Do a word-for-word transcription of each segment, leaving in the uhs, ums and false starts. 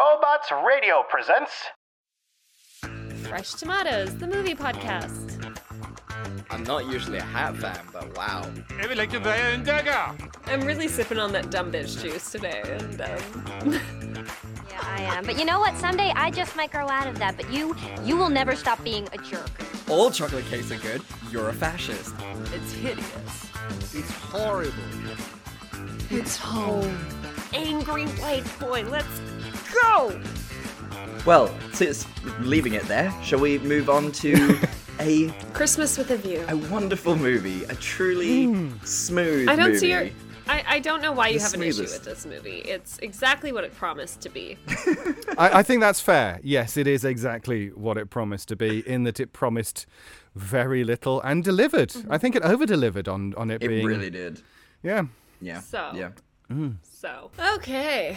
Robots Radio presents Fresh Tomatoes, the movie podcast. I'm not usually a hat fan, but wow. Jeg vil ikke være en dagger. I'm really sipping on that dumb bitch juice today, and um... Yeah, I am. But you know what? Someday I just might grow out of that. But you, you will never stop being a jerk. All chocolate cakes are good. You're a fascist. it's hideous. It's horrible. It's home. Angry white boy, let's go! Well, since leaving it there, shall we move on to a Christmas with a View. a wonderful movie, a truly mm. smooth I don't movie. see your... I, I don't know why you The have an issue smoothest. with this movie. It's exactly what it promised to be. I, I think that's fair. Yes, it is exactly what it promised to be, in that it promised very little and delivered. Mm-hmm. I think it over-delivered on, on it, It being... really did. Yeah. Yeah. So. Yeah. So, okay.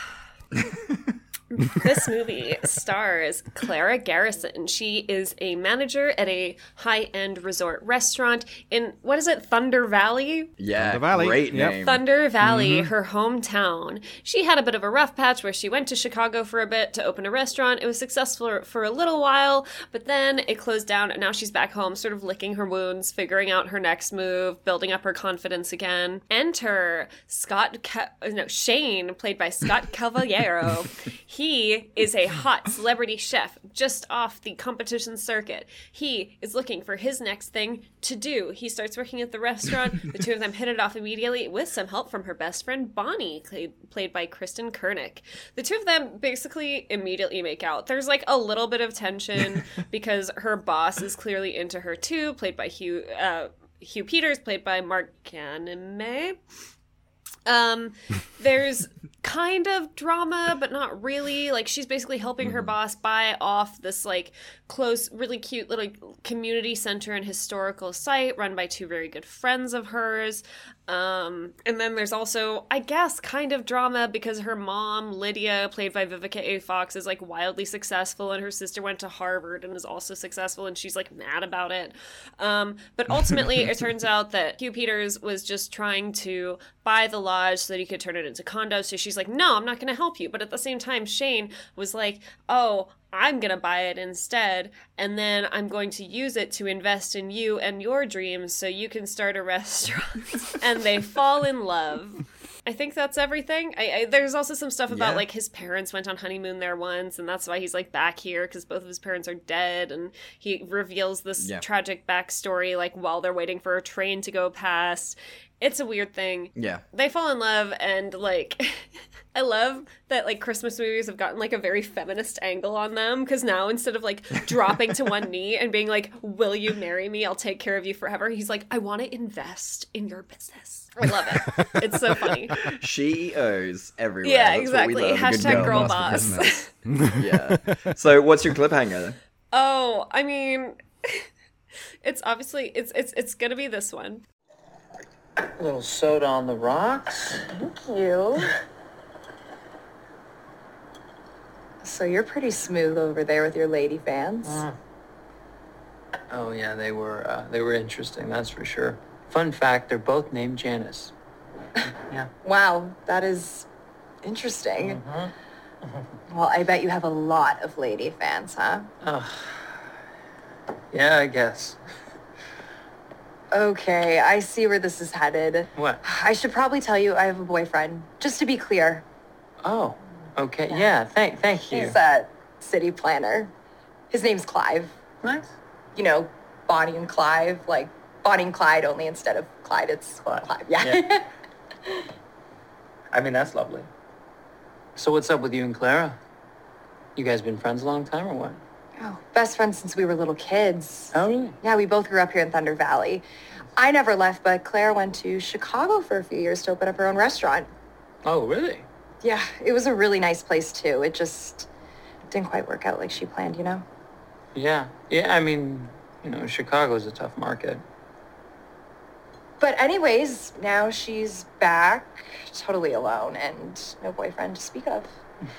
This movie stars Clara Garrison. She is a manager at a high-end resort restaurant in, what is it, Thunder Valley? Yeah, Thunder Valley. great Yep. name. Thunder Valley, her hometown. She had a bit of a rough patch where she went to Chicago for a bit to open a restaurant. It was successful for a little while, but then it closed down, and now she's back home, sort of licking her wounds, figuring out her next move, building up her confidence again. Enter Scott, Ca- no, Shane, played by Scott Cavallero. He is a hot celebrity chef just off the competition circuit. He is looking for his next thing to do. He starts working at the restaurant. The two of them hit it off immediately with some help from her best friend Bonnie, played, played by Kristen Kernick. The two of them basically immediately make out. There's like a little bit of tension because her boss is clearly into her too, played by Hugh uh, Hugh Peters, played by Mark Caneme. Um, there's kind of drama, but not really. Like, she's basically helping her boss buy off this, like, close, really cute little community center and historical site run by two very good friends of hers. Um, and then there's also, I guess, kind of drama because her mom, Lydia, played by Vivica A. Fox, is, like, wildly successful, and her sister went to Harvard and is also successful, and she's, like, mad about it. Um, but ultimately, it turns out that Hugh Peters was just trying to buy the lodge so that he could turn it into condos. So she's like, no, I'm not going to help you. But at the same time, Shane was like, oh, I'm going to buy it instead. And then I'm going to use it to invest in you and your dreams so you can start a restaurant. And they fall in love. I think that's everything. I, I there's also some stuff about, Yeah. like, his parents went on honeymoon there once, and that's why he's, like, back here, because both of his parents are dead, and he reveals this Yeah. tragic backstory, like, while they're waiting for a train to go past. It's a weird thing. Yeah. They fall in love, and, like, I love that, like, Christmas movies have gotten, like, a very feminist angle on them, because now, instead of, like, dropping to one knee and being like, will you marry me? I'll take care of you forever. He's like, I want to invest in your business. I love it. It's so funny. She owes everywhere. Yeah, That's exactly. What we love, a good Hashtag girl boss. boss. Yeah. So, what's your cliffhanger? Oh, I mean, it's obviously, it's, it's, it's gonna be this one. A little soda on the rocks. Thank you. So you're pretty smooth over there with your lady fans. Uh, oh yeah, they were uh, they were interesting, that's for sure. Fun fact, they're both named Janice. Yeah. Wow, that is interesting. Mm-hmm. Well, I bet you have a lot of lady fans, huh? Oh. Yeah, I guess. Okay, I see where this is headed. What? I should probably tell you I have a boyfriend, just to be clear. Oh. Okay. Yeah. Thank. Thank you. He's a city planner. His name's Clive. Nice. You know, Bonnie and Clive, like Bonnie and Clyde, only instead of Clyde, it's Clyde. Clive. Yeah. Yeah. I mean, that's lovely. So what's up with you and Clara? You guys been friends a long time or what? Oh, best friends since we were little kids. Oh, really? Yeah, we both grew up here in Thunder Valley. I never left, but Claire went to Chicago for a few years to open up her own restaurant. Oh, really? Yeah, it was a really nice place, too. It just didn't quite work out like she planned, you know? Yeah. Yeah, I mean, you know, Chicago's a tough market. But anyways, now she's back, totally alone, and no boyfriend to speak of.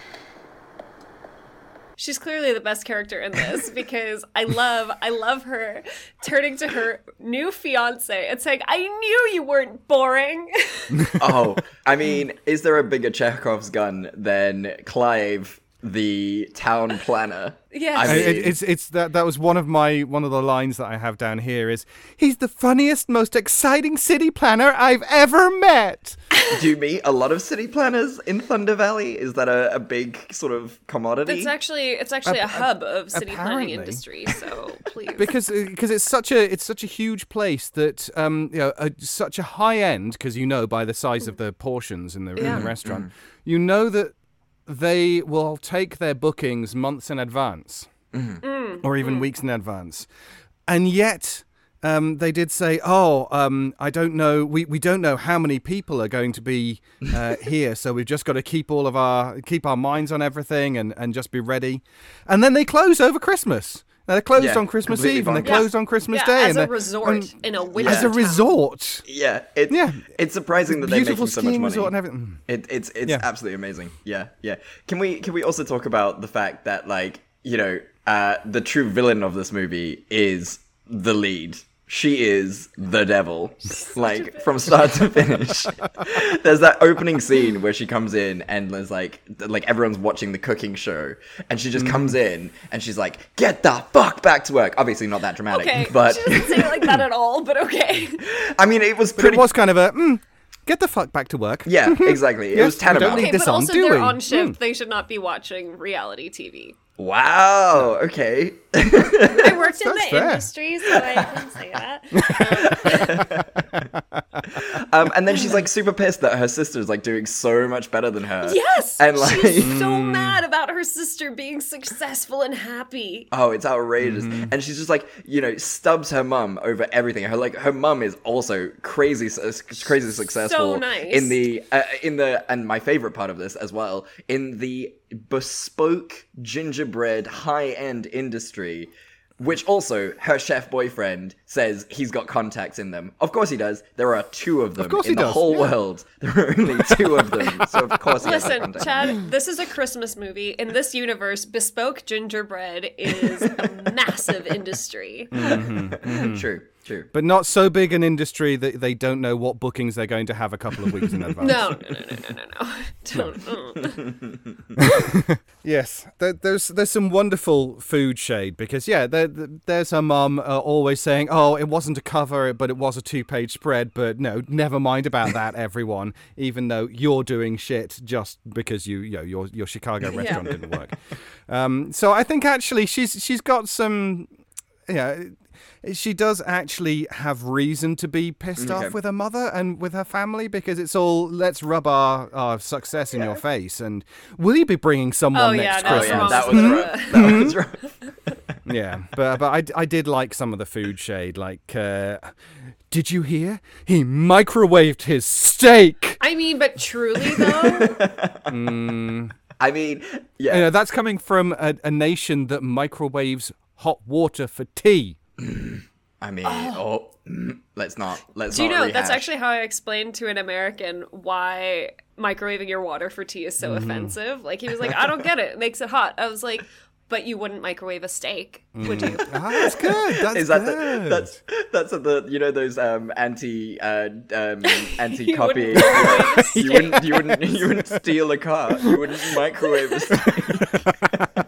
She's clearly the best character in this because I love, I love her turning to her new fiance and saying, I knew you weren't boring. Oh, I mean, is there a bigger Chekhov's gun than Clive the town planner. Yes. I I- mean, it, it's it's that that was one of my one of the lines that I have down here is he's the funniest, most exciting city planner I've ever met. do you meet a lot of city planners in Thunder Valley? Is that a, a big sort of commodity? It's actually it's actually a Ap- hub of city planning apparently. industry. So please, because because it's such a it's such a huge place that um you know a, such a high end, because you know by the size of the portions in the, in Yeah. the restaurant, you know that they will take their bookings months in advance or even weeks in advance, and yet um, they did say, oh, um, I don't know, we, we don't know how many people are going to be uh, here, so we've just got to keep all of our keep our minds on everything and, and just be ready. And then they close over Christmas. Now, they're closed Yeah, on Christmas completely Eve and they're bonkers. closed on Christmas yeah, Day. as and a they're- resort and- in a winter as a town. resort. yeah, it, Yeah. it's surprising that they're Beautiful making so much skiing money. resort and everything. It, it's it's Yeah. absolutely amazing. Yeah, yeah. Can we can we also talk about the fact that, like, you know, uh, the true villain of this movie is the lead. She is the devil, like from start to finish. There's that opening scene where she comes in and there's like, like everyone's watching the cooking show, and she just Mm. comes in and she's like, "Get the fuck back to work." Obviously not that dramatic, Okay, but she doesn't say it like that at all. But okay. I mean, it was But pretty. it was kind of a, mm, get the fuck back to work. Yeah, exactly. It Yes, was we don't tantamount. need Okay, this but on, also do they're we? on shift. Mm. They should not be watching reality T V. Wow. Okay. I worked in the That's fair. industry, so I can say that. Um, and then she's like super pissed that her sister's like doing so much better than her. Yes, And like, she's so mad about her sister being successful and happy. oh, it's outrageous. Mm-hmm. And she's just like, you know, stubs her mum over everything. Her like her mum is also crazy, su- crazy successful. nice. In the uh, in the and my favorite part of this as well, in the bespoke gingerbread high end industry. Which also, her chef boyfriend says he's got contacts in them. Of course he does. There are two of them course in he the does, whole yeah. world. There are only two of them. So of course he has Listen, contacts. Chad, this is a Christmas movie. In this universe, bespoke gingerbread is a massive industry. True, true. But not so big an industry that they don't know what bookings they're going to have a couple of weeks in advance. No, no, no, no, no, no, no. Don't. uh. Yes, there, there's there's some wonderful food shade because yeah, there, there- there's her mum uh, always saying, "Oh, it wasn't a cover, but it was a two-page spread." But no, never mind about that, everyone. Even though you're doing shit just because you, you know, your your Chicago restaurant didn't work. Um, so I think actually she's she's got some, yeah. She does actually have reason to be pissed Okay. off with her mother and with her family because it's all let's rub our, our success in your face and will you be bringing someone Oh, next yeah, no, Oh Christmas? yeah, Mom that was was the- rough. That was rough. Yeah, but but I, I did like some of the food shade. Like, uh, did you hear? He microwaved his steak. I mean, but truly though, I mean, yeah. You know, that's coming from a, a nation that microwaves hot water for tea. I mean, oh, mm, let's not. Let's do you not know that's rehash. actually how I explained to an American why microwaving your water for tea is so Mm-hmm. offensive? Like he was like, "I don't get it. It makes it hot." I was like, "But you wouldn't microwave a steak, would you?" Ah, that's good. That's Is that good. the, that's that's the you know those um anti uh um anti You copy wouldn't microwave a you wouldn't you wouldn't you wouldn't steal a car, you wouldn't microwave a steak.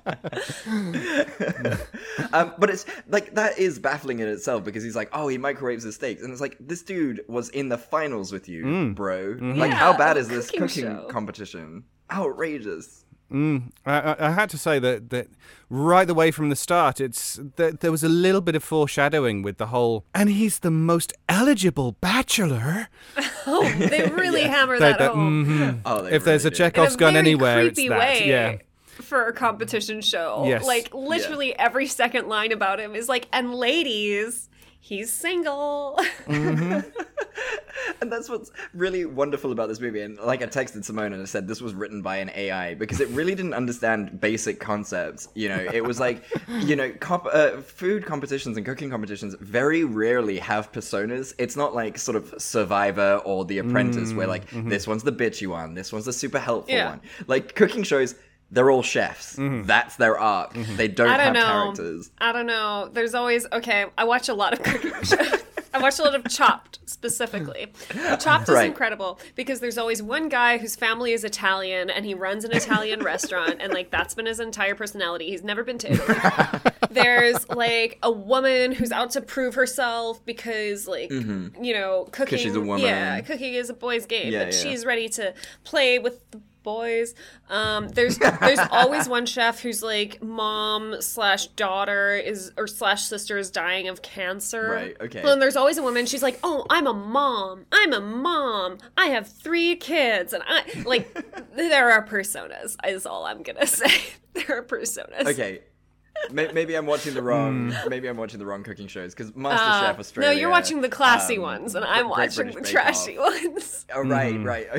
um but it's like that is baffling in itself because he's like, oh, he microwaves his steaks, and it's like, this dude was in the finals with you, bro. Like, how Yeah, bad a is this cooking cooking show. competition? Outrageous. I, I, I had to say that, that right away from the start, it's that there was a little bit of foreshadowing with the whole, and he's the most eligible bachelor. Oh, they really hammer That- that, that, home mhm. Oh, they If there's a really did. in a Chekhov's gun very anywhere, it's creepy that. way. Yeah. For a competition show. Yes. Like, literally every second line about him is like, and ladies, he's single. And that's what's really wonderful about this movie. And like, I texted Simone and I said this was written by an A I because it really didn't understand basic concepts. You know, it was like, you know, comp- uh, food competitions and cooking competitions very rarely have personas. It's not like sort of Survivor or The Apprentice where like, this one's the bitchy one, this one's the super helpful Yeah. one. Like, cooking shows, they're all chefs. That's their arc. They don't I don't have know. characters. I don't know. There's always, okay, I watch a lot of cooking shows. I watched a lot of Chopped specifically. Chopped is Right. incredible because there's always one guy whose family is Italian and he runs an Italian restaurant and like that's been his entire personality. He's never been to Italy. There's like a woman who's out to prove herself because like Mm-hmm. you know cooking. she's a woman. Yeah, cooking is a boy's game, Yeah, but yeah. she's ready to play with the boys. Um, there's there's always one chef who's like mom slash daughter is or slash sister is dying of cancer. Right, okay. And there's always a woman. She's like, oh, I'm a mom. I'm a mom. I have three kids, and I like. There are personas. Is all I'm gonna say. There are personas. Okay. May- Maybe I'm watching the wrong. Maybe I'm watching the wrong cooking shows because MasterChef Uh, Australia. no, you're watching the classy um, ones, and I'm Great watching British the Bake trashy Off. ones. Oh right, right.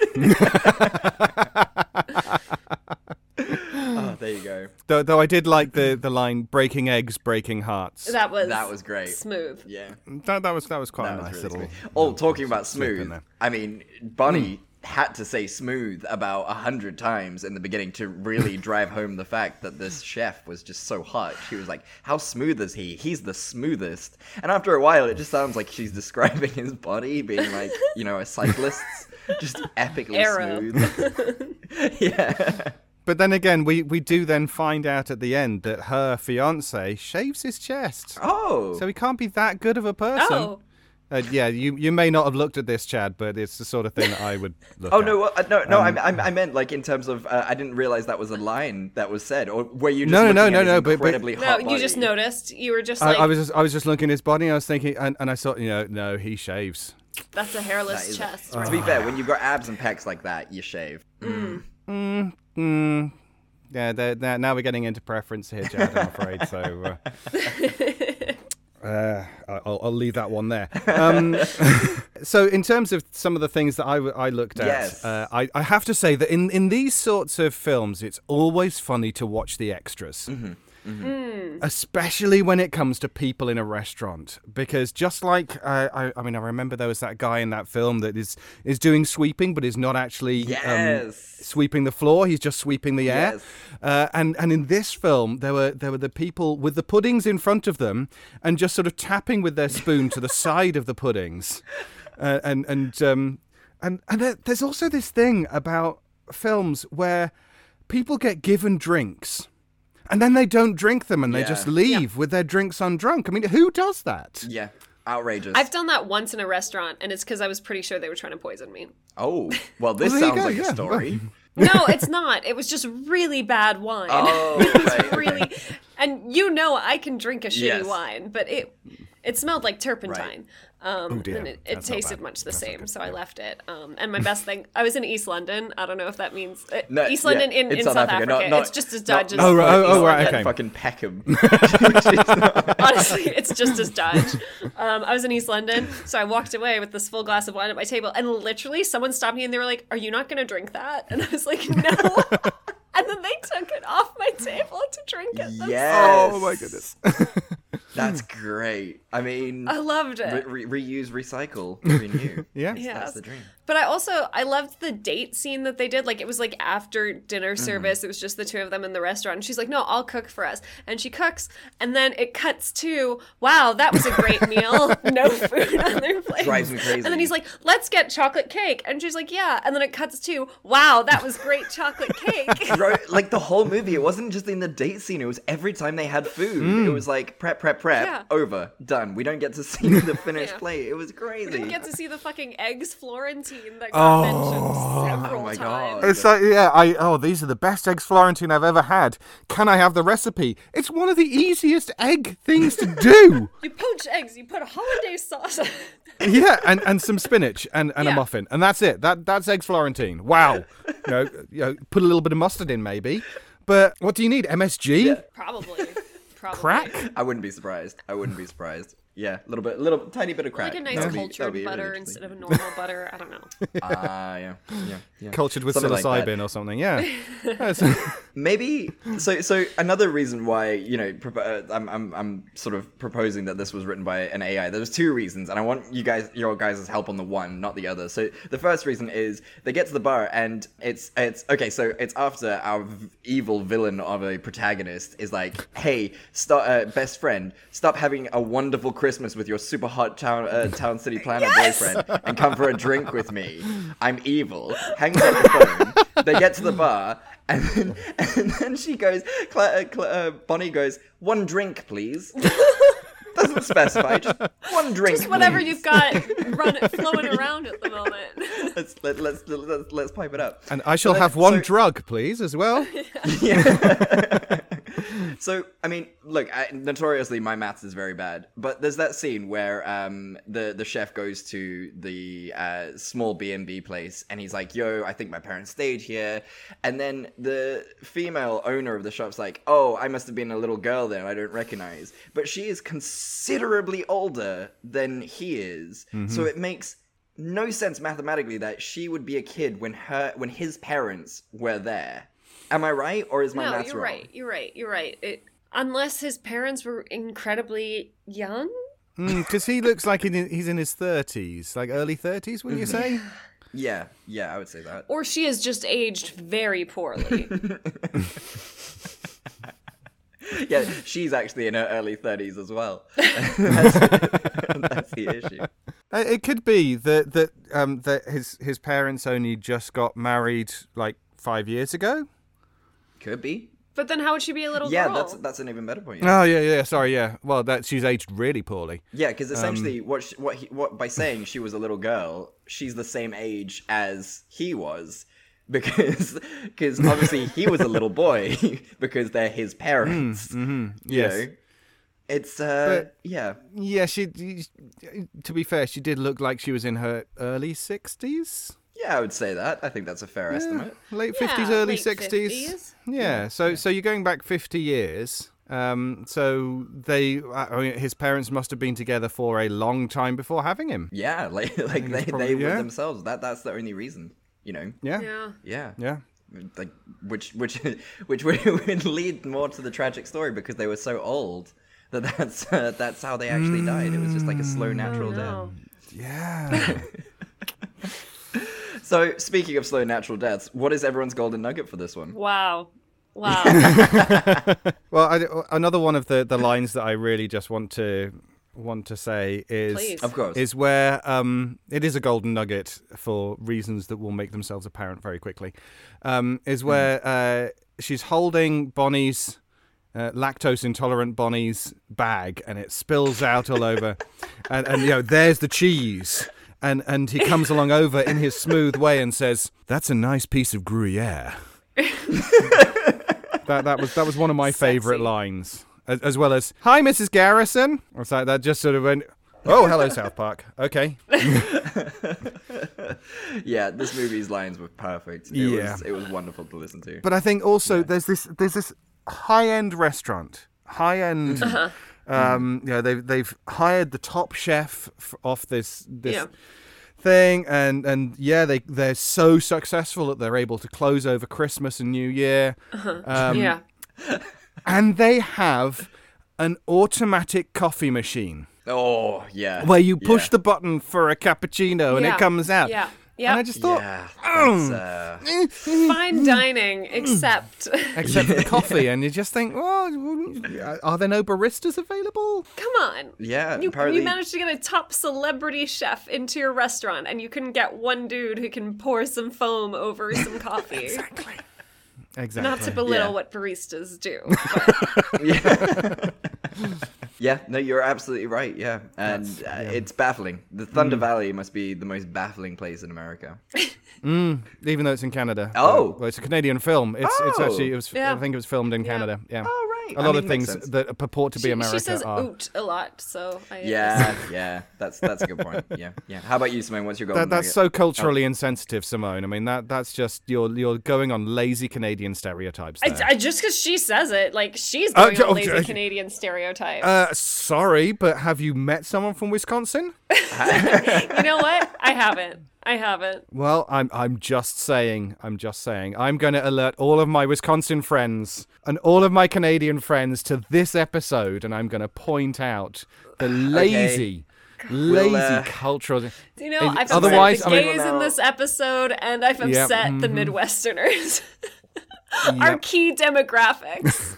Oh, there you go. Though, though I did like the, the line "breaking eggs, breaking hearts." That was That was great. smooth. Yeah, That, that was that was quite that a was nice really little. smooth. Oh, talking about slip in smooth. there. I mean, Bonnie had to say smooth about a hundred times in the beginning to really drive home the fact that this chef was just so hot. She was like, "How smooth is he? He's the smoothest." And after a while, it just sounds like she's describing his body being like, you know, a cyclist's, just epically Arrow. smooth. Yeah. But then again, we, we do then find out at the end that her fiance shaves his chest. Oh. So he can't be that good of a person. Oh, Uh, yeah, you you may not have looked at this, Chad, but it's the sort of thing that I would look Oh at. no, uh, no, no! Um, I, I, I meant like in terms of uh, I didn't realize that was a line that was said, or were you just No, no, looking no, at no, his no, but- but- incredibly no, hot you just body? noticed. You were just I, like, I was just, I was just looking at his body, and I was thinking, and, and I saw, you know, no, he shaves. that's a hairless That is- chest. To be fair, when you've got abs and pecs like that, you shave. Mm, mm, yeah, they're, they're, now we're getting into preference here, Chad, I'm afraid. So uh, uh, I'll, I'll leave that one there. Um, so in terms of some of the things that I, w- I looked at, Yes. uh, I, I have to say that in, in these sorts of films, it's always funny to watch the extras. Especially when it comes to people in a restaurant, because just like uh, I, I mean, I remember there was that guy in that film that is is doing sweeping, but is not actually um, Yes. sweeping the floor. He's just sweeping the air. Yes. Uh, and and in this film, there were there were the people with the puddings in front of them, and just sort of tapping with their spoon to the side of the puddings, uh, and and um and and there, there's also this thing about films where people get given drinks. And then they don't drink them and they Yeah. just leave with their drinks undrunk. I mean, who does that? Yeah, outrageous. I've done that once in a restaurant, and it's because I was pretty sure they were trying to poison me. Oh, well, this Well, there you sounds go, like yeah. a story. No, it's not. It was just really bad wine. Oh, it was right, okay. really, and you know I can drink a shitty Yes. wine, but it it smelled like turpentine. Um, Oh, dear. and it, it That's not tasted bad. much the That's not same, good. so I left it. Um, and my best thing, I was in East London. I don't know if that means uh, No, East yeah, London in, in, South, Africa. not- not- it's just as not- Dutch as Oh, right, oh, East oh, right, London. okay. Fucking Peckham. Jeez, no. Honestly, it's just as Dutch. Um, I was in East London, so I walked away with this full glass of wine at my table, and literally someone stopped me and they were like, "Are you not going to drink that?" And I was like, "No." And then they took it off my table to drink it themselves. Yes. Oh my goodness. That's great. I mean, I loved it. re- re- reuse, recycle, renew. Yeah. That's Yes. the dream. But I also I loved the date scene that they did. Like it was like after dinner Mm-hmm. service. It was just the two of them in the restaurant. And she's like, "No, I'll cook for us." And she cooks, and then it cuts to, "Wow, that was a great meal. No food on their plate." Drives me crazy. And then he's like, "Let's get chocolate cake." And she's like, "Yeah." And then it cuts to, "Wow, that was great chocolate cake." Bro, like the whole movie, it wasn't just in the date scene. It was every time they had food. It was like prep, prep, prep, Yeah. over, done. We don't get to see the finished Yeah. plate. It was crazy. We didn't get to see the fucking eggs Florentine that got mentioned several Oh my times. God. It's like, yeah, I oh, these are the best eggs Florentine I've ever had. Can I have the recipe? It's one of the easiest egg things to do. You poach eggs, you put a hollandaise sauce on it. Yeah, and, and some spinach and, and Yeah. a muffin, and that's it. That that's eggs Florentine. Wow. You know, you know, put a little bit of mustard in maybe. But what do you need? M S G? Probably. Probably. Crack? I wouldn't be surprised. I wouldn't be surprised. Yeah, a little bit, little tiny bit of crack. Like a nice That would be- that cultured would be really butter interesting. instead of a normal butter. I don't know. Ah, yeah, yeah, yeah. Cultured with Something like that. psilocybin or something. Yeah. That's- Maybe so. So another reason why you know propo- uh, I'm I'm I'm sort of proposing that this was written by an A I. There's two reasons, and I want you guys your guys' help on the one, not the other. So the first reason is they get to the bar and it's it's okay. So it's after our v- evil villain of a protagonist is like, hey, stop, uh, best friend, stop having a wonderful Christmas Christmas with your super hot town, uh, town city planner yes! boyfriend and come for a drink with me. I'm evil. Hangs up the phone. They get to the bar, and then, and then she goes, Cla- uh, Cla- uh, Bonnie goes, one drink, please. Doesn't specify, just one drink. Just whatever please. You've got run it, flowing around at the moment. let's, let, let's, let's, let's pipe it up. And I shall then, have one so, drug, please, as well. Yeah. So, I mean, look, I, notoriously my maths is very bad, but there's that scene where um, the, the chef goes to the uh, small B and B place, and he's like, yo, I think my parents stayed here. And then the female owner of the shop's like, oh, I must have been a little girl then, I don't recognize. But she is considerably older than he is, mm-hmm. so it makes no sense mathematically that she would be a kid when her when his parents were there. Am I right, or is my no, maths you're wrong? right. You're right. You're right. It, unless his parents were incredibly young, because mm, he looks like in, he's in his thirties, like early thirties. Wouldn't you say? Yeah, yeah, I would say that. Or she has just aged very poorly. Yeah, she's actually in her early thirties as well. that's, that's the issue. It could be that that um that his his parents only just got married like five years ago. Could be. But then how would she be a little yeah, girl? Yeah, that's that's an even better point. Yeah. Oh yeah, yeah. Sorry, yeah. Well, that she's aged really poorly. Yeah, because essentially, um, what she, what he, what by saying she was a little girl, she's the same age as he was, because because obviously he was a little boy because they're his parents. Mm, mm-hmm. Yes. You know? It's uh but, yeah yeah. She, to be fair, she did look like she was in her early sixties. Yeah, I would say that. I think that's a fair yeah, estimate. Late yeah, fifties, early late sixties. fifties. Yeah, yeah. So so you're going back fifty years. Um, so they, I mean, his parents must have been together for a long time before having him. Yeah, like like they, probably, they were yeah. themselves. That that's the only reason, you know. Yeah. Yeah. Yeah. Yeah. Like which which which would lead more to the tragic story because they were so old that that's uh, that's how they actually died. It was just like a slow natural oh, no. death. Yeah. So, speaking of slow natural deaths, what is everyone's golden nugget for this one? Wow. Wow. Well, I, another one of the, the lines that I really just want to want to say is Please. Of course. is where um, it is a golden nugget for reasons that will make themselves apparent very quickly. Um, is where uh, she's holding Bonnie's uh, lactose intolerant Bonnie's bag, and it spills out all over, and, and you know there's the cheese. And and he comes along over in his smooth way and says, "That's a nice piece of Gruyere." that that was that was one of my favourite lines, as, as well as "Hi, Missus Garrison." It's like that just sort of went, "Oh, hello, South Park." Okay. Yeah, this movie's lines were perfect. It Yeah. was it was wonderful to listen to. But I think also yeah. there's this there's this high end restaurant, high end. Uh-huh. Um, yeah, they've they've hired the top chef f- off this this yeah. thing, and, and yeah, they they're so successful that they're able to close over Christmas and New Year. Uh-huh. Um, yeah, and they have an automatic coffee machine. Oh yeah, where you push yeah. the button for a cappuccino and yeah. it comes out. Yeah. Yep. And I just thought, yeah, oh. that's, uh... fine dining, except except for the coffee, and you just think, well, are there no baristas available? Come on, yeah. You, apparently... you managed to get a top celebrity chef into your restaurant, and you couldn't get one dude who can pour some foam over some coffee. Exactly. Exactly. Not to belittle yeah. what baristas do. yeah. Yeah, no, you're absolutely right. Yeah, and uh, yeah. it's baffling. The Thunder mm. Valley must be the most baffling place in America. mm, even though it's in Canada. Oh, uh, well, it's a Canadian film. It's oh. it's actually it was. Yeah. I think it was filmed in Canada. Yeah. yeah. Oh right. A I lot mean, of things sense. that purport to be she, America she says are. oot a lot, so I yeah, yeah. That's that's a good point. Yeah, yeah. How about you, Simone? What's your golden that, That's nugget? so culturally oh. insensitive, Simone. I mean, that that's just you're you're going on lazy Canadian stereotypes. There. I, I, just because she says it, like she's going uh, on lazy uh, Canadian stereotypes. Uh, sorry, but have you met someone from Wisconsin? You know what? I haven't. I haven't. Well, I'm I'm just saying. I'm just saying. I'm going to alert all of my Wisconsin friends and all of my Canadian friends to this episode, and I'm going to point out the lazy, okay. lazy we'll, uh, cultural. Do you know? I've Otherwise, upset the I mean, gays in this episode, and I've upset yep, mm-hmm. the Midwesterners. Yep. Our key demographics.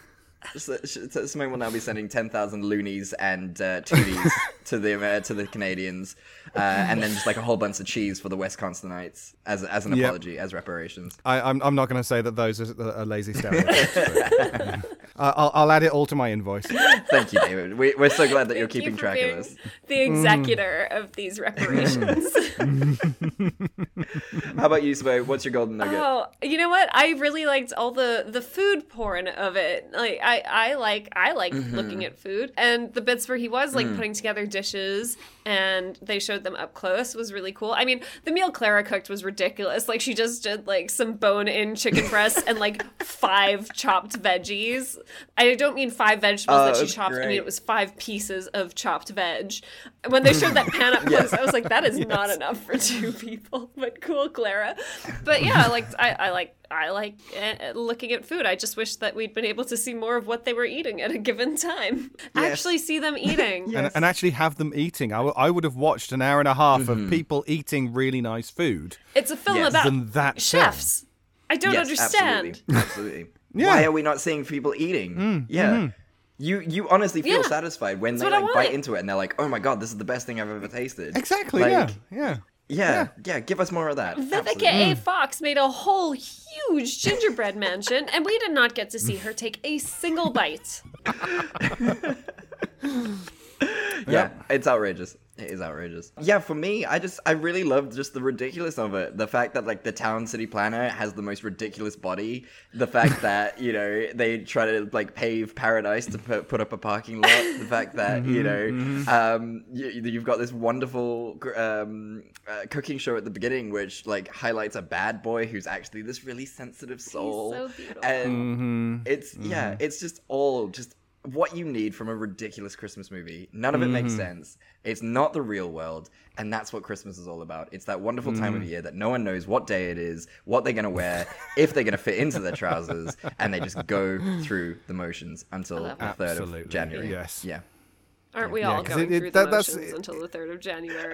So, so Simone will now be sending ten thousand loonies and uh, tooties to the uh, to the Canadians, uh, and then just like a whole bunch of cheese for the Wisconsinites as as an Yep. apology, as reparations. I, I'm I'm not going to say that those are, are lazy stereotypes. but, uh, I'll I'll add it all to my invoice. Thank you, David. We, we're so glad that you're Thank you keeping for track being of this. the executor of these reparations. How about you, Simone? What's your golden nugget? Oh, you know what? I really liked all the the food porn of it. Like I I like I like Mm-hmm. looking at food, and the bits where he was Mm. like putting together dishes and they showed them up close was really cool. I mean, the meal Clara cooked was ridiculous. Like she just did like some bone-in chicken breast and like five chopped veggies. I don't mean five vegetables Oh, that she that's chopped. I mean great. it was five pieces of chopped veg. When they showed that pan up close, I was like, that is not enough for two people. But cool, Clara. But yeah, I like I, I like I like uh, looking at food. I just wish that we'd been able to see more of what they were eating at a given time. Actually see them eating. and, and actually have them eating. I, w- I would have watched an hour and a half Mm-hmm. of people eating really nice food. It's a film Yes. about Than that chefs. I don't Yes, understand. Absolutely. absolutely. Yeah. Why are we not seeing people eating? yeah. You you honestly feel Yeah. satisfied when That's they what I like bite want. into it and they're like, oh my god, this is the best thing I've ever tasted. Exactly. Like, yeah. Yeah. Yeah, yeah, give us more of that. Vivica Absolutely. A. Fox made a whole huge gingerbread mansion, and we did not get to see her take a single bite. Yeah, it's outrageous. It is outrageous. Yeah, for me, I just, I really loved just the ridiculous of it. The fact that, like, the town city planner has the most ridiculous body. The fact that, you know, they try to, like, pave paradise to put, put up a parking lot. The fact that, you know, um, you, you've got this wonderful gr- um, uh, cooking show at the beginning, which, like, highlights a bad boy who's actually this really sensitive soul. so beautiful. And it's, yeah, it's just all just what you need from a ridiculous Christmas movie. None of it makes sense. It's not the real world, and that's what Christmas is all about. It's that wonderful time of year that no one knows what day it is, what they're going to wear, if they're going to fit into their trousers, and they just go through the motions until the third Absolutely, of January. yes. Yeah. Aren't we Yeah, all 'cause going it- it- through that- the that's- motions until the third of January?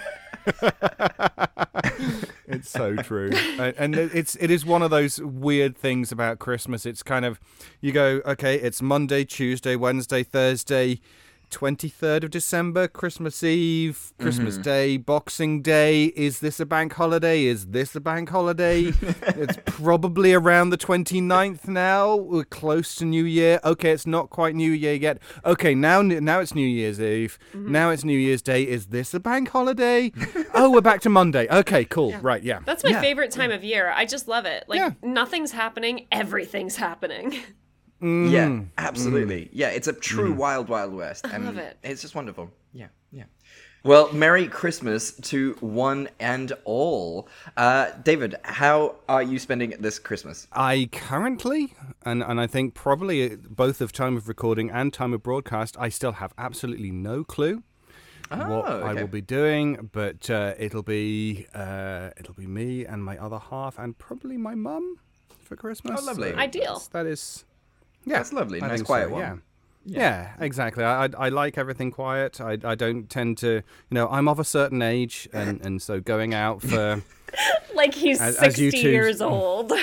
Really? It's so true, and, and it- it's it is one of those weird things about Christmas. It's kind of you go, okay, it's Monday, Tuesday, Wednesday, Thursday, twenty-third of December, Christmas Eve, Christmas Day, Boxing Day. Is this a bank holiday? Is this a bank holiday? It's probably around the twenty-ninth now. We're close to New Year. Okay, it's not quite New Year yet. Okay, now now it's New Year's Eve. Now it's New Year's Day. Is this a bank holiday? Oh, we're back to Monday. Okay, cool. Right, yeah. That's my Yeah. favorite time of year. I just love it. Like, Yeah. nothing's happening, everything's happening. Yeah, absolutely. Yeah, it's a true wild, wild west. I love it. It's just wonderful. Yeah, yeah. Well, Merry Christmas to one and all. Uh, David, how are you spending this Christmas? I currently, and, and I think probably both of time of recording and time of broadcast, I still have absolutely no clue what I okay. will be doing, but uh, it'll be uh, it'll be me and my other half, and probably my mum for Christmas. Oh, lovely. So Ideal. that's- That is, yeah, That's lovely. I Nice think quiet so, one. Yeah. Yeah, exactly. I, I I like everything quiet. I I don't tend to, you know, I'm of a certain age, and, and so going out for Like he's As- as you sixty two- years old.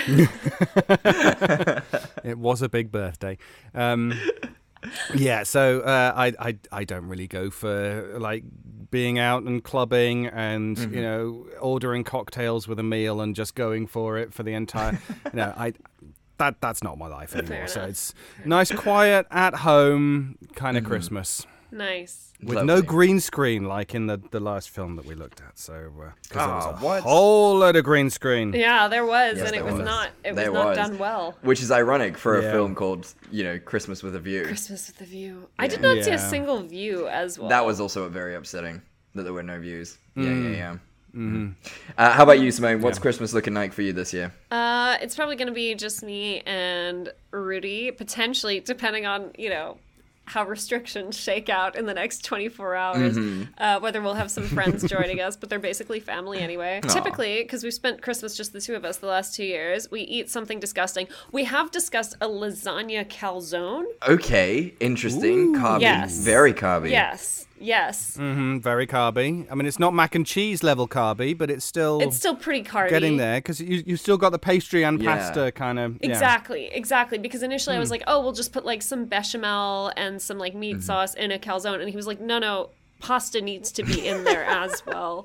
it was a big birthday. Um, yeah, so uh, I, I I don't really go for like being out and clubbing and Mm-hmm. you know ordering cocktails with a meal and just going for it for the entire. you know, I that that's not my life anymore. So enough. it's nice, quiet, at home kind Mm-hmm. of Christmas Nice. with no Lovely. green screen like in the, the last film that we looked at. So uh, 'cause there was Ah, a what? whole lot of green screen. Yeah, there was, Yes, and it there was, was. not. It There was not was. done well. Which is ironic for a Yeah. film called, you know, Christmas with a View. Christmas with the View. I did not see a Yeah. single view as well. That was also very upsetting that there were no views. Yeah, Mm. yeah, yeah. Uh, how about you, Simone? What's Christmas looking like for you this year? Uh, it's probably going to be just me and Rudy, potentially, depending on, you know, how restrictions shake out in the next twenty-four hours, uh, whether we'll have some friends joining us, but they're basically family anyway. Typically, because we've spent Christmas just the two of us the last two years, we eat something disgusting. We have discussed a lasagna calzone. Okay, interesting. Carby. Yes. Very carby. Yes. Yes. Mm-hmm, very carby. I mean, it's not mac and cheese level carby, but it's still It's still pretty carby. getting there because you you still got the pastry and Yeah. pasta kind of. Yeah. Exactly, exactly. Because initially I was Hmm. like, oh, we'll just put like some bechamel and some like meat Mm-hmm. sauce in a calzone. And he was like, no, no, pasta needs to be in there as well.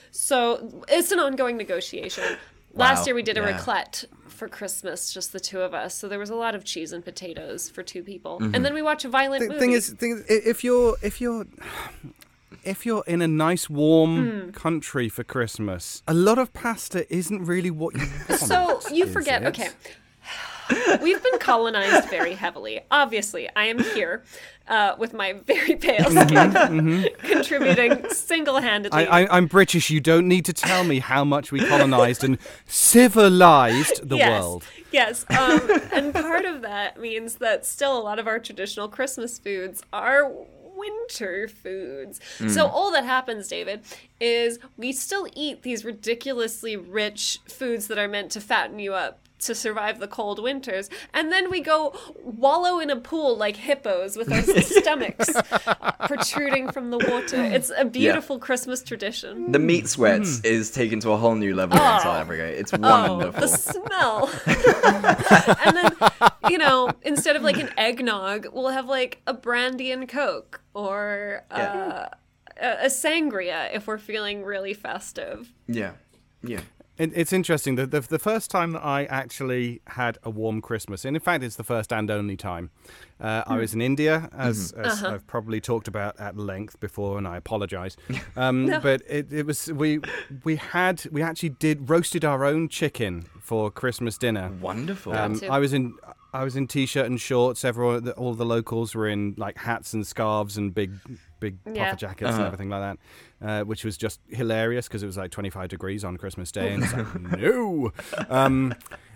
So it's an ongoing negotiation. Last Wow, year we did a yeah. raclette for Christmas, just the two of us. So there was a lot of cheese and potatoes for two people. Mm-hmm. And then we watch a violent The movie. thing is, thing is, i- if you're if you're if you're in a nice warm Hmm. country for Christmas, a lot of pasta isn't really what you want. So you is forget, it? okay. We've been colonized very heavily. Obviously, I am here uh, with my very pale skin, contributing single-handedly. I, I, I'm British. You don't need to tell me how much we colonized and civilized the yes, world. Yes, um, and part of that means that still a lot of our traditional Christmas foods are winter foods. So all that happens, David, is we still eat these ridiculously rich foods that are meant to fatten you up to survive the cold winters, and then we go wallow in a pool like hippos with our stomachs protruding from the water. It's a beautiful Christmas tradition. The meat sweats is taken to a whole new level in South Africa. It's Oh, wonderful. the smell. And then, you know, instead of like an eggnog, we'll have like a brandy and Coke or uh, a, a sangria if we're feeling really festive. Yeah, yeah. It, it's interesting. The, the the first time that I actually had a warm Christmas, and in fact, it's the first and only time. Uh, I was in India, as, as I've probably talked about at length before, and I apologise. Um, But it, it was we we had we actually did roasted our own chicken for Christmas dinner. Wonderful. Um, too. I was in I was in t-shirt and shorts. Everyone, all the locals were in like hats and scarves and big big puffer Yeah. jackets and everything like that, uh, which was just hilarious because it was like twenty-five degrees on Christmas Day, and it's like no. Um,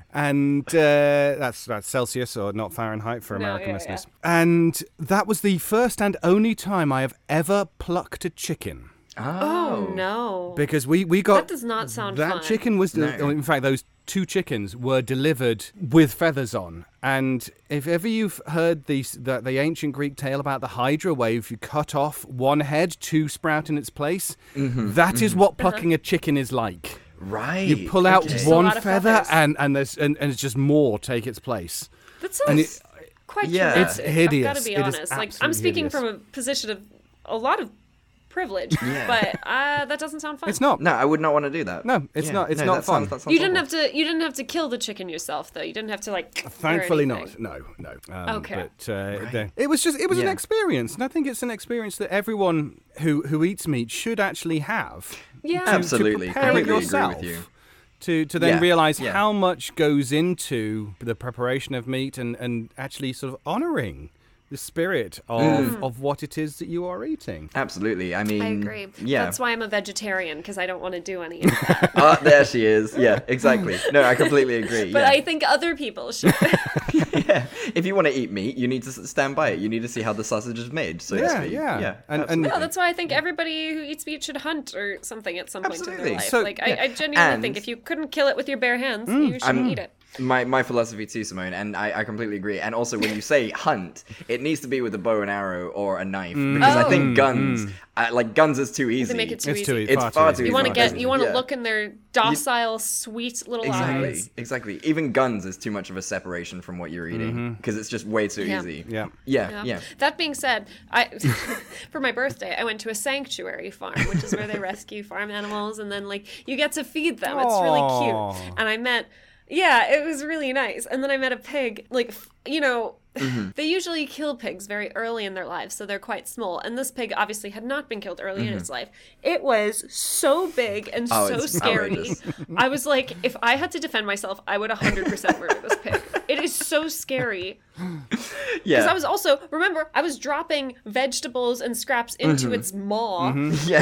and uh, that's that's Celsius or not Fahrenheit for No, American yeah, listeners. And that was the first and only time I have ever plucked a chicken. Oh, no. Because we, we got That does not sound that fun. chicken was No. in fact those two chickens were delivered with feathers on. And if ever you've heard the, the the ancient Greek tale about the Hydra, where if you cut off one head, two sprout in its place, that is what plucking a chicken is like. Right. You pull out okay. Just a one lot of feather, feathers. and and there's and, and it's just more take its place. That And sounds it- quite yeah. traumatic. It's hideous. I've got to be It is honest. Like, I'm absolutely speaking hideous. from a position of a lot of privilege, Yeah. but uh, that doesn't sound fun. It's not. No, I would not want to do that. No, it's Yeah. not- it's No, not that fun. sounds- that sounds You didn't awful. have to. You didn't have to kill the chicken yourself, though. You didn't have to like. or Thankfully anything. not. No, no. Um, Okay. But uh, the- it was just it was an Yeah. experience, and I think it's an experience that everyone who who eats meat should actually have. Yeah. to- Absolutely. to prepare it Completely agree yourself. with you. To to then Yeah, realize yeah. how much goes into the preparation of meat and and actually sort of honoring the spirit of Mm. of what it is that you are eating. Absolutely. I mean, I agree. Yeah. That's why I'm a vegetarian, because I don't want to do any of that. Ah, there she is. Yeah, exactly. No, I completely agree. But yeah. I think other people should. yeah. If you want to eat meat, you need to s- stand by it. You need to see how the sausage is made. So to Yeah, speak. yeah. yeah. And- and- absolutely. No, that's why I think everybody who eats meat should hunt or something at some point in Absolutely. their life. So- like, yeah. I, I genuinely And- think if you couldn't kill it with your bare hands, you shouldn't I'm- eat it. My my philosophy too, Simone, and I, I completely agree. And also, when you say hunt, it needs to be with a bow and arrow or a knife, because I Oh. think guns, uh, like guns, is too easy. They make it too It's easy. too It's far far too too easy. You want to far get, too you want to Yeah. look in their docile, sweet little Exactly, eyes. exactly. Even guns is too much of a separation from what you're eating because it's just way too Yeah. easy. Yeah. yeah, Yeah. yeah. That being said, I for my birthday I went to a sanctuary farm, which is where they rescue farm animals, and then like you get to feed them. It's really Aw. cute. And I met, yeah, it was really nice. And then I met a pig. Like f- you know, they usually kill pigs very early in their lives, so they're quite small. And this pig obviously had not been killed early in its life. It was so big and Oh, so it's scary. outrageous. I was like, if I had to defend myself, I would one hundred percent murder this pig. It is so scary. Because Yeah, I was also, remember, I was dropping vegetables and scraps into its maw. yeah.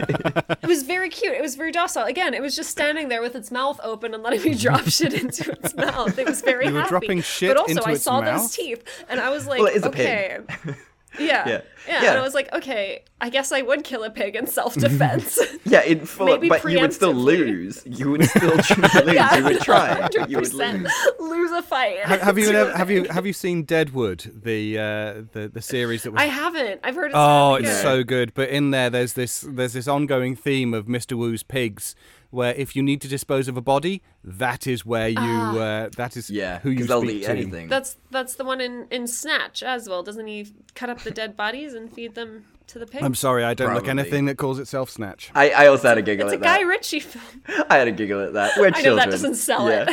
It was very cute. It was very docile. Again, it was just standing there with its mouth open and letting me drop shit into its mouth. It was very You were happy. dropping shit but also, into I its saw mouth? those teeth, and I was like, Well, it is a okay. pig. Yeah. Yeah. yeah. Yeah. And I was like, okay, I guess I would kill a pig in self-defense. Yeah, in full, Maybe but you would still preemptively. lose. You would still lose. Yeah, You would try. one hundred You would percent lose. lose a fight. Ha- have you It's ever, really- have you have you seen Deadwood, the uh, the the series that was? I haven't. I've heard it's Oh, really it's good. so good. But in there, there's this there's this ongoing theme of Mister Wu's pigs, where if you need to dispose of a body, that is where you uh, that is Yeah, who you because they'll speak eat to. anything. That's that's the one in, in Snatch as well. Doesn't he cut up the dead bodies and feed them to the pigs? I'm sorry, I don't look Probably. anything that calls itself Snatch. I, I also had a giggle It's a at Guy that. Ritchie film. I had a giggle at that. We're I know children. that doesn't sell it.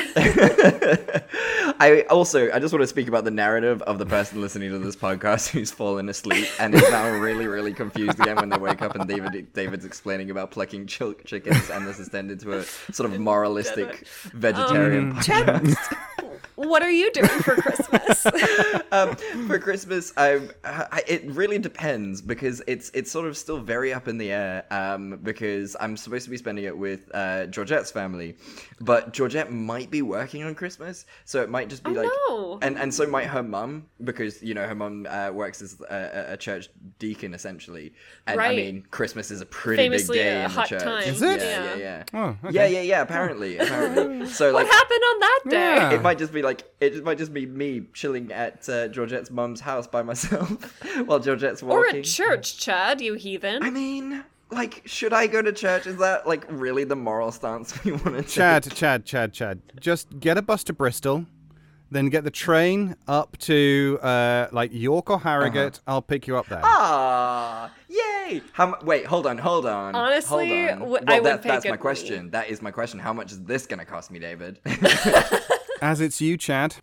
I also, I just want to speak about the narrative of the person listening to this podcast who's fallen asleep and is now really, really confused again when they wake up and David David's explaining about plucking chil- chickens, and this has turned into a sort of moralistic vegetarian Um, podcast. What are you doing for Christmas? um, for Christmas, I'm, I, it really depends because it's it's sort of still very up in the air. Um, because I'm supposed to be spending it with uh, Georgette's family, but Georgette might be working on Christmas, so it might just be Oh, like, no. and and so might her mum, because you know her mum uh, works as a, a church deacon essentially, and I Right. mean Christmas is a pretty Famously big day a in hot the church. time. Is it? Yeah, Yeah. yeah, yeah. Oh, okay. Yeah, yeah, yeah. Apparently, apparently. So like, What happened on that day? Yeah. it might just be like it might just be me chilling at uh, Georgette's mum's house by myself while Georgette's Or walking. at church, Chad, you heathen. I mean, like, should I go to church? Is that like really the moral stance we want to take? Chad, Chad, Chad, Chad. Just get a bus to Bristol, then get the train up to uh, like York or Harrogate. I'll pick you up there. Ah, yay! How? mu- Wait, hold on, hold on. Honestly, hold on. w- well, I would that's, pay that's my good question. money. That is my question. How much is this gonna cost me, David? As it's you, Chad.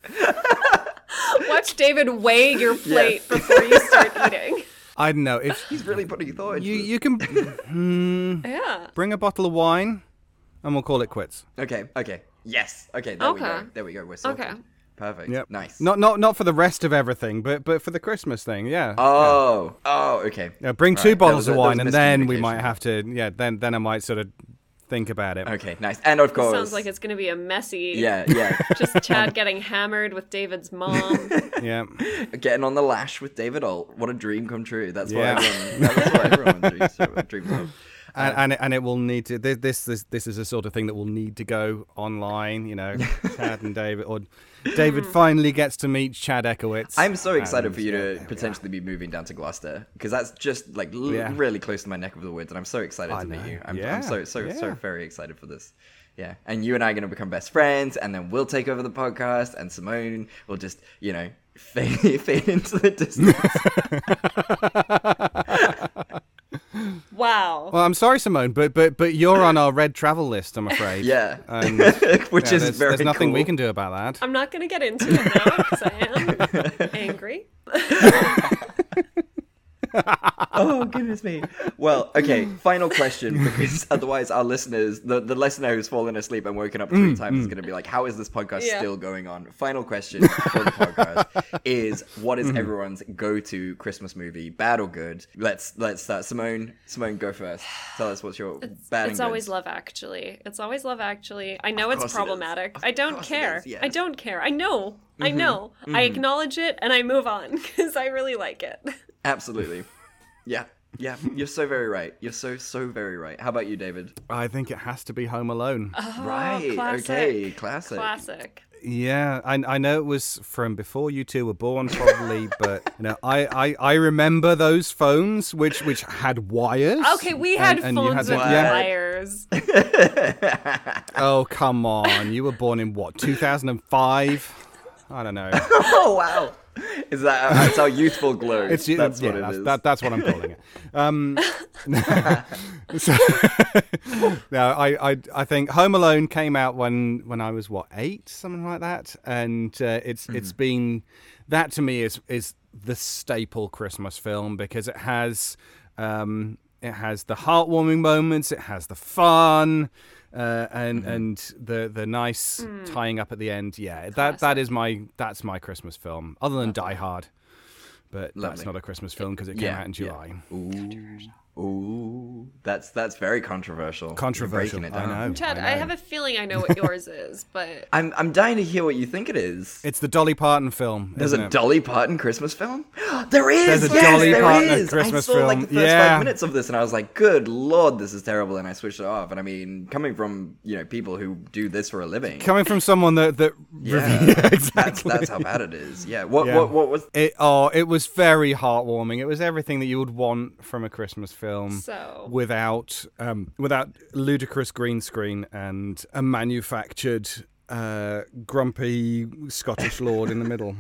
Watch David weigh your plate before you start eating. I don't know if He's really putting thought into you this. you can hmm, Yeah. bring a bottle of wine, and we'll call it quits. Okay, okay, yes. Okay, there we go. Okay. There we go. We're sorted. Okay. Perfect. Yep. Nice. Not not not for the rest of everything, but but for the Christmas thing. Yeah. Oh. Oh. Okay. Yeah, bring Right, two there bottles was a- of there was wine, and then we miscommunication. might have to. Yeah. Then then I might sort of think about it. Okay. Nice. And of course. Sounds like it's going to be a messy. Yeah. Yeah. Just Chad getting hammered with David's mom. Yeah. Getting on the lash with David Alt. What a dream come true. That's Yeah. what everyone. That's what everyone dreams, dreams of. And, and it- and it will need to. thi- This this this is a sort of thing that will need to go online. You know, Chad and David, or David finally gets to meet Chad Ekowitz. I'm so excited And, for you yeah, to there we are. potentially be moving down to Gloucester because that's just like l- Yeah. really close to my neck of the woods, and I'm so excited I to meet know. you. I'm, Yeah, I'm so so so yeah. very excited for this. Yeah, and you and I are going to become best friends, and then we'll take over the podcast, and Simone will just you know fade, fade into the distance. Wow. Well, I'm sorry, Simone, but but but you're on our red travel list. I'm afraid. Yeah, And, which yeah, is there's, very there's nothing cool. we can do about that. I'm not going to get into it now because I am angry. Oh, goodness me. Well, okay, final question, because otherwise our listeners, the, the listener who's fallen asleep and woken up three times is going to be like, how is this podcast Yeah. still going on? Final question for the podcast is, what is everyone's go-to Christmas movie, bad or good? Let's let's start. Simone, Simone, go first. Tell us what's your bad and It's good. always Love Actually. It's always Love Actually. I know Of it's course it is. problematic. Of I don't course it care. is, yes. I don't care. I know. I know. I acknowledge it and I move on because I really like it. Absolutely. Yeah, yeah, you're so very right. You're so, so very right. How about you, David? I think it has to be Home Alone. right, Oh, classic. okay, classic. Classic. Yeah, I, I know it was from before you two were born, probably, but you know, I, I, I remember those phones which which had wires. Okay, we had and- and you phones had with to- yeah. wires. Oh come on, you were born in what two thousand five? I don't know. Oh, wow. Is that that's how youthful glow? It's that's yeah, what it that's, is. That, that's what I'm calling it. Um, so, no, I, I I think Home Alone came out when when I was what eight, something like that, and uh, it's Mm-hmm. it's been that to me is is the staple Christmas film because it has um, it has the heartwarming moments, it has the fun. Uh, and Mm-hmm. and the the nice Hmm. tying up at the end, yeah. That that is my that's my Christmas film, other than Die Hard, but that's Lovely. not a Christmas film because it came Yeah, out in yeah. July. Ooh. Ooh, that's that's very controversial. You're Controversial, breaking it I down. know. Chad, I I, know. have a feeling I know what yours is, but I'm I'm dying to hear what you think it is. It's the Dolly Parton film. There's isn't a it? Dolly Parton Christmas film? There is! There's a yes, Dolly there Parton is! Christmas I saw like the film. first Yeah. five minutes of this and I was like, good lord, this is terrible, and I switched it off. And I mean, coming from, you know, people who do this for a living. Coming from someone that that yeah, yeah, that's, exactly. that's how bad it is. Yeah. What Yeah. what what was It, oh, it was very heartwarming. It was everything that you would want from a Christmas film, So- without um, without ludicrous green screen and a manufactured uh, grumpy Scottish lord in the middle.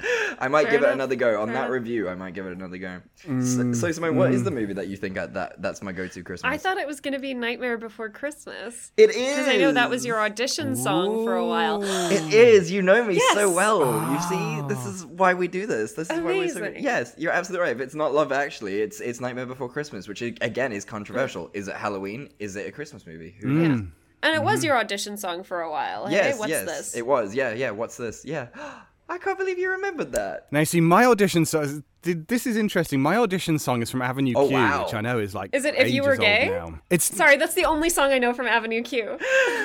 I might Fair give it enough. another go. On Fair that enough. review, I might give it another go. Mm, So, so Simone, what is the movie that you think that, that that's my go-to Christmas? I thought it was going to be Nightmare Before Christmas. it is. Because I know that was your audition song for a while. It is. You know me so Yes. well. You see, this is why we do this. This is why we're so. Amazing. Yes, you're absolutely right. If it's not Love Actually, it's it's Nightmare Before Christmas, which again is controversial. Is it Halloween? Is it a Christmas movie? Who knows? And it was your audition song for a while. Hey, Yes, what's yes, this? it was. Yeah, yeah. What's this? Yeah. I can't believe you remembered that. Now, see, my audition song. This is interesting. My audition song is from Avenue Oh, Q, wow. which I know is like. Is it If You Were ages old Gay? now. It's Sorry, that's the only song I know from Avenue Q.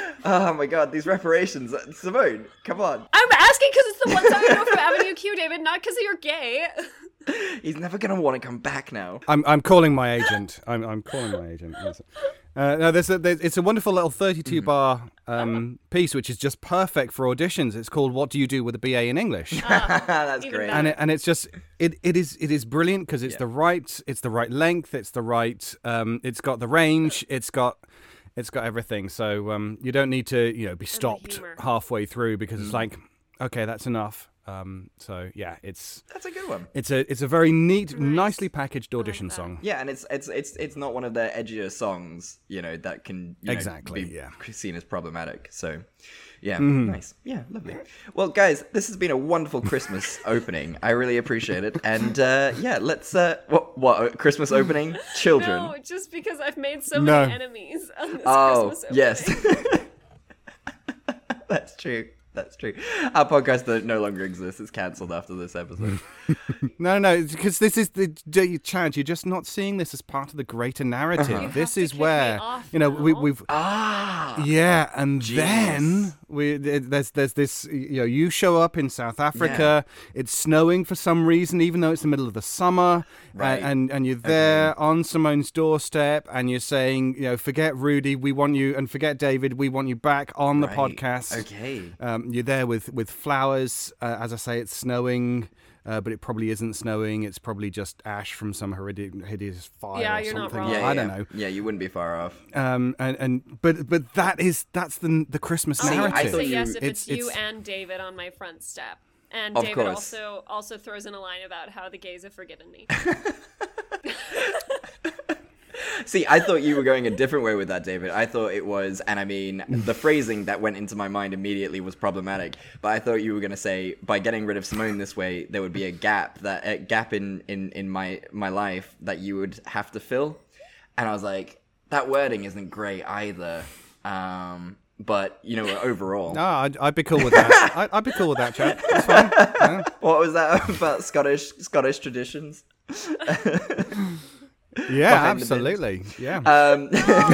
Oh my god, these reparations. Simone, come on. I'm asking because it's the one song I know from Avenue Q, David, not because you're gay. He's never gonna want to come back now. I'm I'm calling my agent. I'm I'm calling my agent. Yes. Uh, no, there's a, there's, it's a wonderful little thirty-two bar um, piece, which is just perfect for auditions. It's called "What Do You Do with a B A in English?" That's even great. better. and it, and it's just it it is it is brilliant because it's the right it's the right length, it's the right um, it's got the range, it's got it's got everything. So um, you don't need to you know be stopped humor. halfway through because it's like, okay, that's enough. Um, so yeah, it's That's a good one. it's a it's a very neat, nicely packaged audition song. Yeah, and it's it's it's it's not one of their edgier songs, you know, that can you know, Exactly, be yeah. seen as problematic. So, yeah, Mm-hmm. nice, yeah, lovely. Well, guys, this has been a wonderful Christmas opening. I really appreciate it, and uh, yeah, let's uh, what what uh, Christmas opening? Children. No, just because I've made so No. many enemies on this Oh, Christmas opening. yes. That's true. That's true. Our podcast that no longer exists is cancelled after this episode. No, no, because this is the the- Chad. You're just not seeing this as part of the greater narrative. Uh-huh. You have This to is kick me where off you know we, now. we've Ah, yeah, and then we there's there's this you know you show up in South Africa. It's snowing for some reason, even though it's the middle of the summer, Right. and, and and you're there on Simone's doorstep, and you're saying you know forget Rudy, we want you, and forget David, we want you back on the Right. podcast. Okay. Um, you're there with with flowers. Uh, as I say, it's snowing. Uh, but it probably isn't snowing. It's probably just ash from some horrid- hideous fire Yeah, or you're not something. wrong. Yeah, I yeah, don't yeah. know. Yeah, you wouldn't be far off. Um, and, and but but that is that's the the Christmas I'll I narrative. thought say you- yes if it's- it's, you it's- and David on my front step. And Of David course. also also throws in a line about how the gays have forgiven me. See, I thought you were going a different way with that, David. I thought it was, and I mean, the phrasing that went into my mind immediately was problematic. But I thought you were going to say, by getting rid of Simone this way, there would be a gap that a gap in, in, in my my life that you would have to fill. And I was like, that wording isn't great either. Um, but you know, overall, No, I'd, I'd be cool with that. I'd, I'd be cool with that, Chad. That's fine. Yeah. what was that about Scottish Scottish traditions? Yeah, Behind the bins. absolutely. Yeah. Um,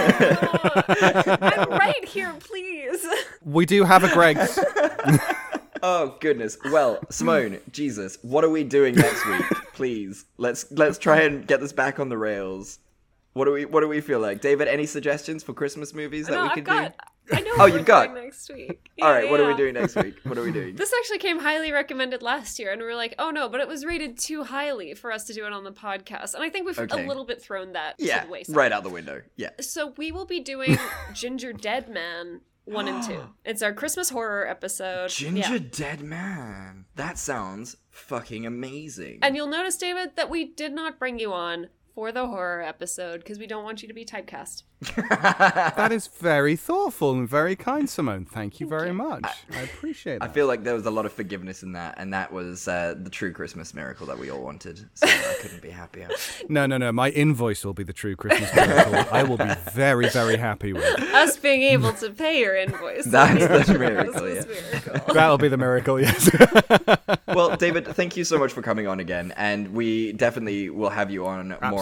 I'm right here, please. we do have a Greg's. Oh goodness. Well, Simone, Jesus, what are we doing next week? Please, let's let's try and get this back on the rails. What do we What do we feel like, David? Any suggestions for Christmas movies that no, we I've could got. do? I know Oh, what you've we're got- doing next week. All right, what are we Yeah. doing next week? What are we doing? This actually came highly recommended last year, and we were like, oh no, but it was rated too highly for us to do it on the podcast. And I think we've Okay. a little bit thrown that Yeah, to the wayside. right out the window. Yeah. So we will be doing Ginger Dead Man one and two. It's our Christmas horror episode. Ginger Yeah. Dead Man. That sounds fucking amazing. And you'll notice, David, that we did not bring you on for the horror episode because we don't want you to be typecast. That is very thoughtful and very kind, Simone. Thank you very much. I appreciate I that. feel like there was a lot of forgiveness in that, and that was uh, the true Christmas miracle that we all wanted. So I couldn't be happier. No, no, no. My invoice will be the true Christmas miracle. I will be very, very happy with. Us being able to pay your invoice. That's will be the true miracle, Christmas yeah. miracle. That'll be the miracle. Yes. Well, David, thank you so much for coming on again, and we definitely will have you on more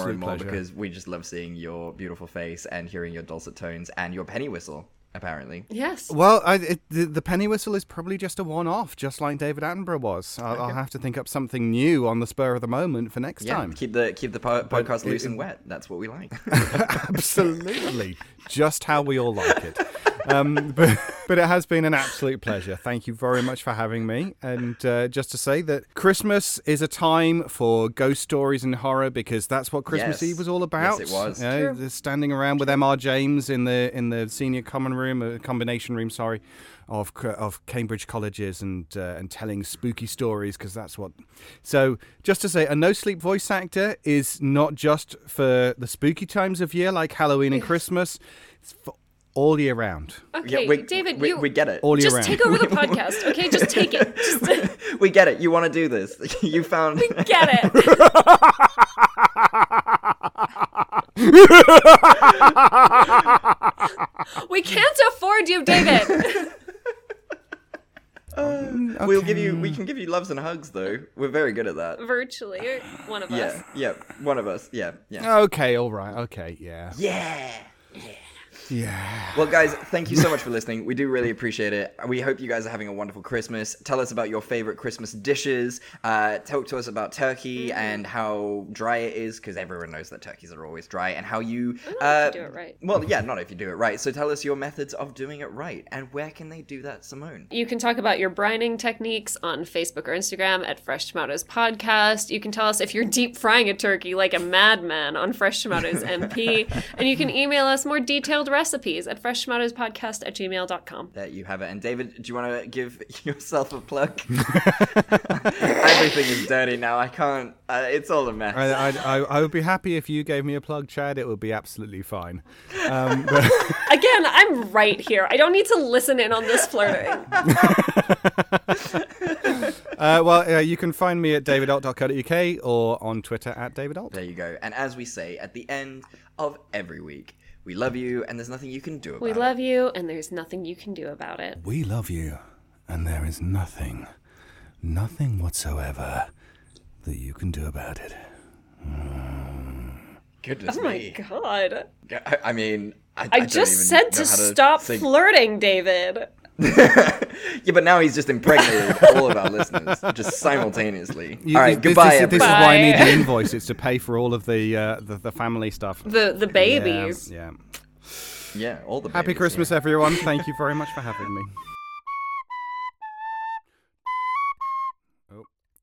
more and more pleasure. because we just love seeing your beautiful face and hearing your dulcet tones and your penny whistle, apparently. Yes. Well, I, it, the, the penny whistle is probably just a one-off, just like David Attenborough was. I'll, I'll have to think up something new on the spur of the moment for next Yeah, time. keep the keep the po- But podcast it- loose it- and wet. That's what we like. Absolutely. Just how we all like it. Um, but, but it has been an absolute pleasure. Thank you very much for having me. And uh, just to say that Christmas is a time for ghost stories and horror because that's what Christmas Yes. Eve was all about. Yes, it was. You know, just standing around with M R James in the in the senior common room, uh, combination room, sorry, of of Cambridge colleges and uh, and telling spooky stories because that's what. So just to say, a no sleep voice actor is not just for the spooky times of year like Halloween and Christmas. It's for all year round. Okay, Yeah, we, David, we, you we get it. All year just round. take over the podcast, okay? Just take it. Just We get it. You want to do this. You found. get it. We can't afford you, David. We'll give you. We can give you loves and hugs, though. We're very good at that. Virtually, one of us. Yeah, yeah. One of us. Yeah, yeah. Okay, all right. Okay, yeah. Yeah. Yeah. Well, guys, thank you so much for listening. We do really appreciate it. We hope you guys are having a wonderful Christmas. Tell us about your favorite Christmas dishes. Uh, talk to us about turkey Mm-hmm. and how dry it is, because everyone knows that turkeys are always dry, and how you. I don't know Uh, if you do it right. Well, yeah, not if you do it right. So tell us your methods of doing it right, and where can they do that, Simone? You can talk about your brining techniques on Facebook or Instagram at Fresh Tomatoes Podcast. You can tell us if you're deep frying a turkey like a madman on Fresh Tomatoes M P. And you can email us more detailed recipes at fresh tomatoes podcast at gmail dot com. There you have it. And David, do you want to give yourself a plug? Everything is dirty now. I can't. Uh, it's all a mess. I, I, I, I would be happy if you gave me a plug, Chad. It would be absolutely fine. Um, but Again, I'm right here. I don't need to listen in on this flirting. uh, well, uh, you can find me at david alt dot co dot uk or on Twitter at david alt. There you go. And as we say at the end of every week, we love you, and there's nothing you can do about We it. love you, and there's nothing you can do about it. We love you, and there is nothing, nothing whatsoever that you can do about it. Goodness Oh my me. god. I, I mean, I, I, I don't just even said know to how stop sing- flirting, David. Yeah, but now he's just impregnated all of our listeners just simultaneously. You- all right, this, goodbye, this, this is everyone. why I need Bye. the invoice. It's to pay for all of the uh, the, the family stuff. The the babies. Yeah. yeah. Yeah, all the Happy babies, Christmas, yeah. everyone. Thank you very much for having me. Oh.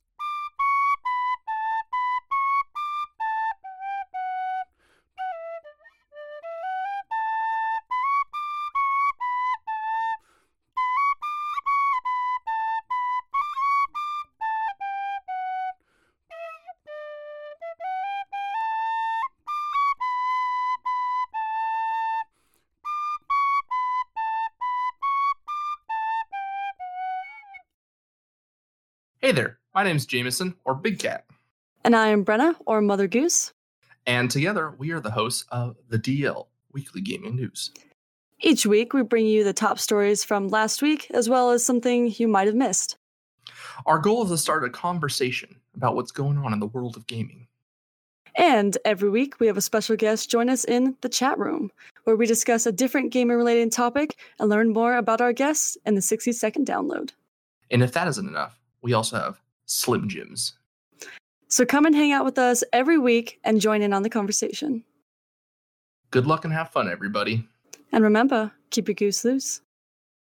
Hey there, my name's Jameson, or Big Cat, And I am Brenna, or Mother Goose. and together we are the hosts of the D L, Weekly Gaming News. Each week, we bring you the top stories from last week, as well as something you might have missed. Our goal is to start a conversation about what's going on in the world of gaming. And every week, we have a special guest join us in the chat room, where we discuss a different gaming-related topic and learn more about our guests in the sixty-second download. And if that isn't enough, we also have Slim Jims. So come and hang out with us every week and join in on the conversation. Good luck and have fun, everybody. And remember, keep your goose loose.